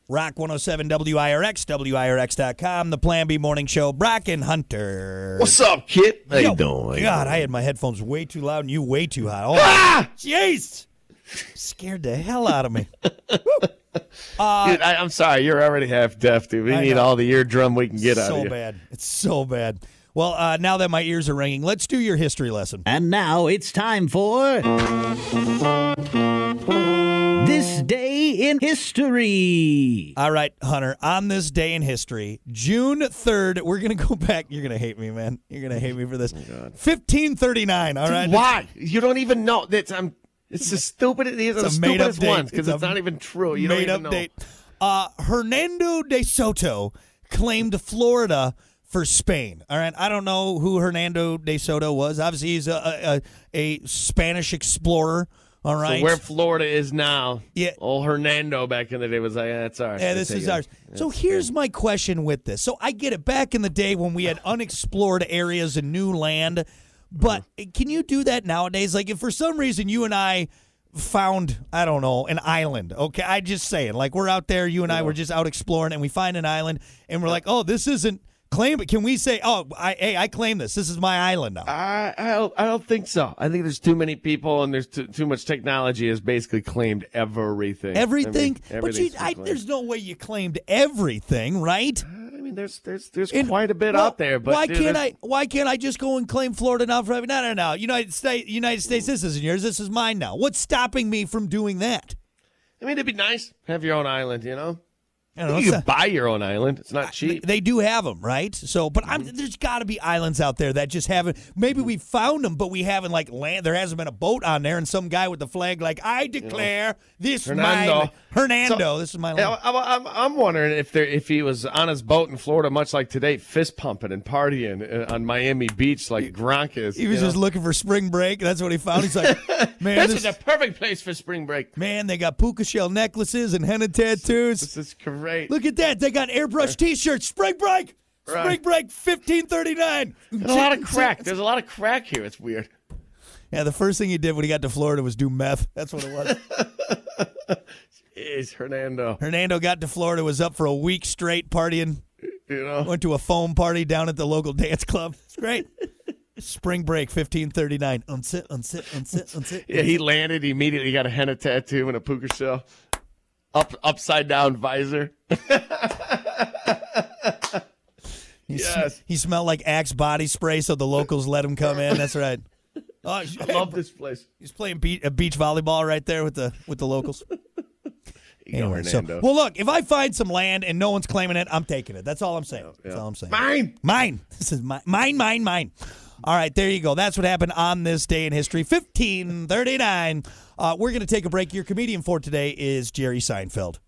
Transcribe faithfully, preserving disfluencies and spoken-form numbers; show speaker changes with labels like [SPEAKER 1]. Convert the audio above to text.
[SPEAKER 1] Rock one oh seven W I R X, W I R X dot com, the Plan B Morning Show. Brock and Hunter.
[SPEAKER 2] What's up, kid? How
[SPEAKER 1] Yo,
[SPEAKER 2] you doing?
[SPEAKER 1] God, I had my headphones way too loud and you way too hot. Oh,
[SPEAKER 2] Ah!
[SPEAKER 1] jeez. Scared the hell out of me. uh,
[SPEAKER 2] Dude, I, I'm sorry. You're already half deaf, dude. We
[SPEAKER 1] I
[SPEAKER 2] need
[SPEAKER 1] know.
[SPEAKER 2] all the eardrum we can get out of
[SPEAKER 1] So
[SPEAKER 2] you.
[SPEAKER 1] bad. It's so bad. Well, uh, now that my ears are ringing, let's do your history lesson.
[SPEAKER 3] And now it's time for This Day in History.
[SPEAKER 1] All right, Hunter, on this day in history, June third, we're going to go back. You're going to hate me, man. You're going to hate me for this.
[SPEAKER 2] Oh,
[SPEAKER 1] fifteen thirty-nine, all right?
[SPEAKER 2] Why? You don't even know. That's, I'm, it's the stupidest, these are the
[SPEAKER 1] It's a made-up
[SPEAKER 2] stupidest
[SPEAKER 1] date.
[SPEAKER 2] ones because
[SPEAKER 1] It's
[SPEAKER 2] it's,
[SPEAKER 1] a
[SPEAKER 2] not even true. You don't
[SPEAKER 1] Made
[SPEAKER 2] even
[SPEAKER 1] up
[SPEAKER 2] know.
[SPEAKER 1] date. Uh, Hernando de Soto claimed Florida for Spain. All right, I don't know who Hernando de Soto was. Obviously, he's a, a, a Spanish explorer. All right,
[SPEAKER 2] So where Florida is now,
[SPEAKER 1] Yeah.
[SPEAKER 2] old Hernando back in the day was like, yeah, that's ours.
[SPEAKER 1] Yeah,
[SPEAKER 2] They
[SPEAKER 1] this
[SPEAKER 2] take
[SPEAKER 1] is
[SPEAKER 2] it.
[SPEAKER 1] ours. So here's my question with this. So I get it. Back in the day when we had unexplored areas and new land, but can you do that nowadays? Like if for some reason you and I found, I don't know, an island, okay? I just saying, like we're out there, you and I were just out exploring and we find an island and we're like, oh, this isn't claim it. Can we say, oh, I, hey, I claim this. This is my island now.
[SPEAKER 2] I, I don't, I don't think so. I think there's too many people and there's too, too much technology has basically claimed everything.
[SPEAKER 1] Everything?
[SPEAKER 2] I mean,
[SPEAKER 1] but you,
[SPEAKER 2] everything's been
[SPEAKER 1] I,
[SPEAKER 2] claimed.
[SPEAKER 1] there's no way you claimed everything, right?
[SPEAKER 2] I mean, there's there's there's
[SPEAKER 1] And-
[SPEAKER 2] quite a bit
[SPEAKER 1] well,
[SPEAKER 2] out there, but
[SPEAKER 1] why
[SPEAKER 2] dude,
[SPEAKER 1] can't
[SPEAKER 2] there's-
[SPEAKER 1] I? Why can't I just go and claim Florida now forever? No, no, no. United States, United States. This isn't yours. This is mine now. What's stopping me from doing that?
[SPEAKER 2] I mean, it'd be nice have your own island, you know.
[SPEAKER 1] I don't know.
[SPEAKER 2] You
[SPEAKER 1] so-
[SPEAKER 2] can buy your own island. It's not cheap.
[SPEAKER 1] They do have them, right? So, but I'm, there's got to be islands out there that just haven't. Maybe we found them, but we haven't like land. There hasn't been a boat on there, and some guy with the flag like, I declare this
[SPEAKER 2] Hernando.
[SPEAKER 1] my Hernando.
[SPEAKER 2] So-
[SPEAKER 1] this is my
[SPEAKER 2] Yeah,
[SPEAKER 1] land.
[SPEAKER 2] I, I'm, I'm wondering if there if he was on his boat in Florida, much like today, fist pumping and partying uh, on Miami Beach like Gronk is.
[SPEAKER 1] He was
[SPEAKER 2] you
[SPEAKER 1] just
[SPEAKER 2] know?
[SPEAKER 1] looking for spring break. That's what he found. He's like, man,
[SPEAKER 2] This
[SPEAKER 1] this,
[SPEAKER 2] is a perfect place for spring break.
[SPEAKER 1] man, they got puka shell necklaces and henna tattoos.
[SPEAKER 2] This is great.
[SPEAKER 1] Look at that. They got airbrush T-shirts. Spring break. Spring
[SPEAKER 2] Right.
[SPEAKER 1] break fifteen thirty-nine.
[SPEAKER 2] There's a lot of crack. There's a lot of crack here. It's weird.
[SPEAKER 1] Yeah, the first thing he did when he got to Florida was do meth. That's what it was.
[SPEAKER 2] Jeez, Hernando.
[SPEAKER 1] Hernando got to Florida, was up for a week straight partying.
[SPEAKER 2] You know.
[SPEAKER 1] Went to a foam party down at the local dance club. It's great. Spring break fifteen thirty-nine. Unsit, unsit, unsit, unsit.
[SPEAKER 2] Yeah, he landed. He immediately got a henna tattoo and a puka shell. Up, upside down visor.
[SPEAKER 1] He, sm-
[SPEAKER 2] Yes.
[SPEAKER 1] he smelled like Axe body spray, so the locals let him come in. That's right. Oh,
[SPEAKER 2] I love this place.
[SPEAKER 1] he's playing beach, uh, beach volleyball right there with the with the locals.
[SPEAKER 2] You know,
[SPEAKER 1] Anyway, so,
[SPEAKER 2] Hernando.
[SPEAKER 1] well, look, if I find some land and no one's claiming it, I'm taking it. That's all I'm saying. That's
[SPEAKER 2] Yeah.
[SPEAKER 1] all I'm saying.
[SPEAKER 2] Mine.
[SPEAKER 1] Mine. This is mine, mine, mine, mine. All right, there you go. That's what happened on this day in history, fifteen thirty-nine. Uh, we're going to take a break. Your comedian for today is Jerry Seinfeld.